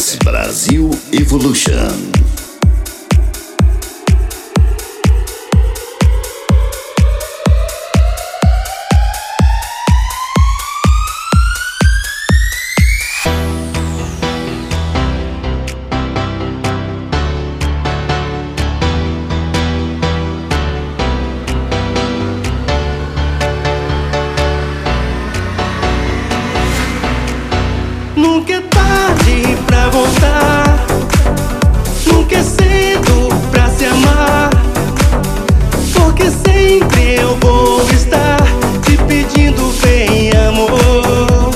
Dance Brasil Evolution. Nunca é tarde pra voltar, nunca é cedo pra se amar, porque sempre eu vou estar te pedindo vem amor.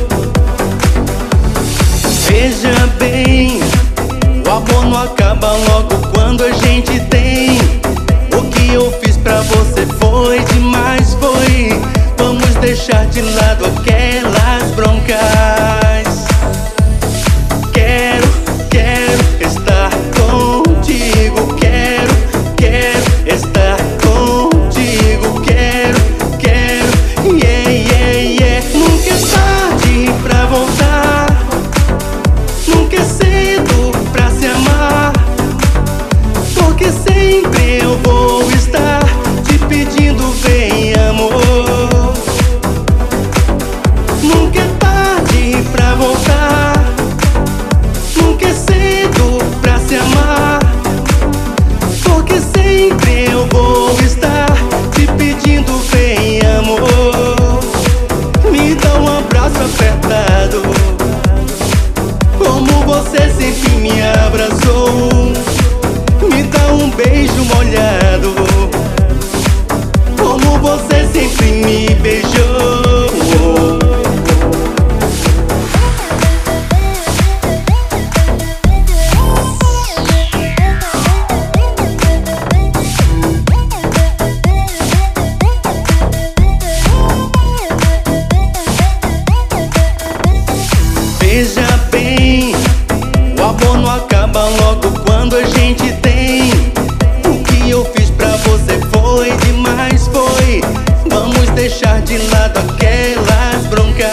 Veja bem, o amor não acaba logo quando a gente tem. O que eu fiz pra você foi demais, foi. Vamos deixar de lado aquelas broncas. Sempre eu vou estar te pedindo vem amor. Nunca é tarde pra voltar, nunca é cedo pra se amar, porque sempre eu vou estar te pedindo vem amor. Me dá um abraço apertado, como você sempre me abraçou. Me dá um beijo molhado, como você sempre me beijou. Veja bem, o amor não acaba logo quando a gente tem. O que eu fiz pra você foi demais, foi. Vamos deixar de lado aquelas broncas.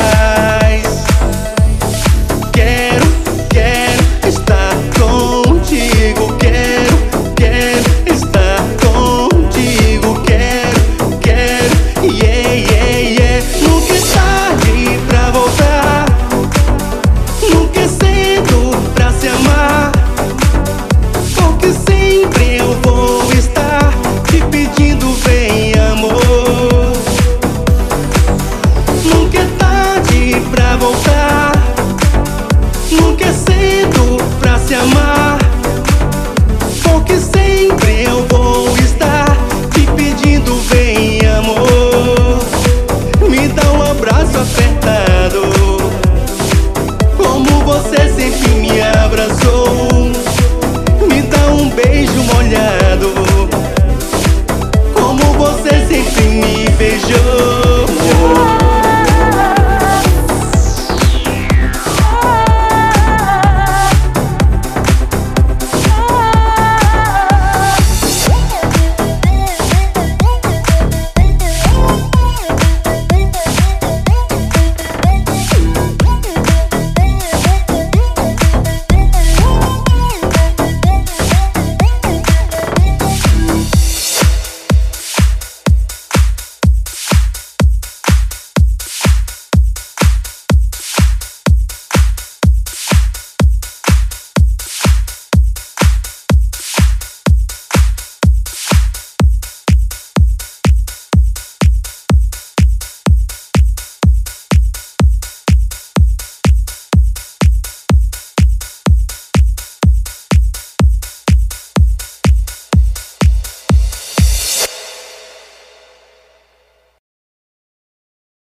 Quero estar contigo. Quero estar contigo. Quero, yeah. Nunca é tarde pra voltar, nunca é cedo pra se amar, porque sempre eu vou estar te pedindo vem amor. Nunca é tarde pra voltar, nunca é cedo pra se amar, porque sempre eu vou estar te pedindo vem amor. Me dá um abraço apertado, como você sempre me abraçou. Me dá um beijo molhado, como você sempre me beijou.